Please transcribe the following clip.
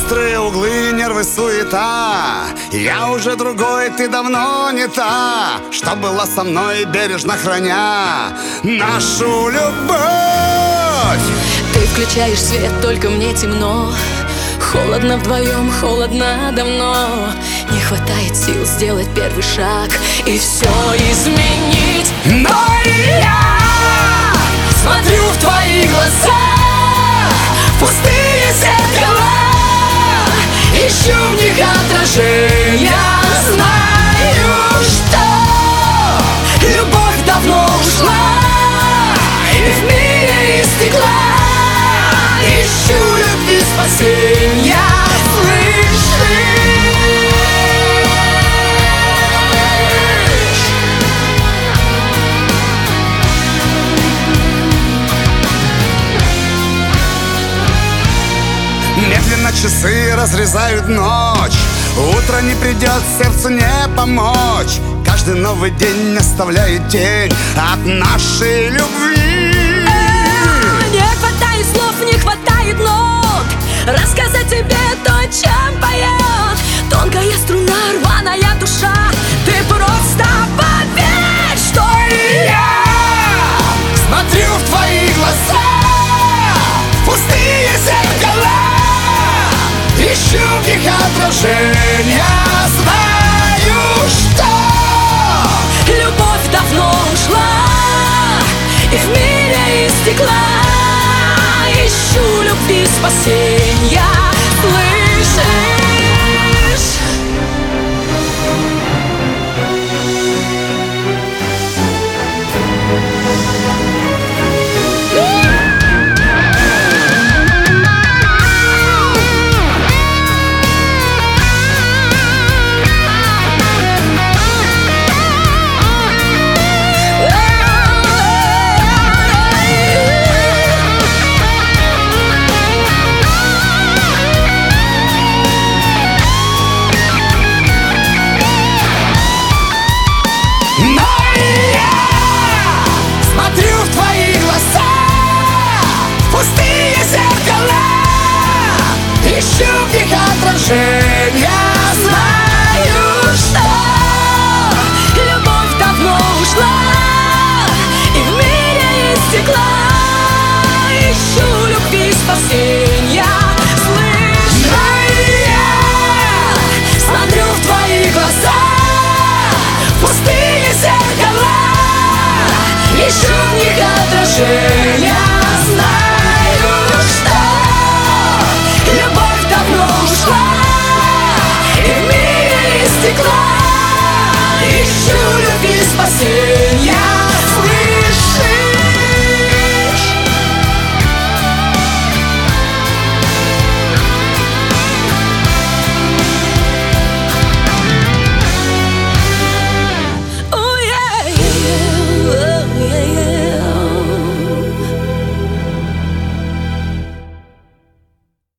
Острые углы, нервы, суета. Я уже другой, ты давно не та, что была со мной, бережно храня нашу любовь. Ты включаешь свет, только мне темно. Холодно вдвоем, холодно давно. Не хватает сил сделать первый шаг и все изменить. Но Я смотрю в твои глаза, пустые зеркала, ищу в них отражения. Знаю, что любовь давно ушла, и в мире из стекла ищу любви спасения. медленно часы разрезают ночь. Утро не придет, сердцу не помочь. Каждый новый день оставляет тень от нашей любви. Не хватает слов, не хватает нот рассказать тебе то, чем поет тонкая струна, рваная душа. Ты просто поверь, что я Смотрю в твои глаза, пустые зеркала, ищу в них отражения. Знаю, что любовь давно ушла, и в мире из стекла ищу любви спасения.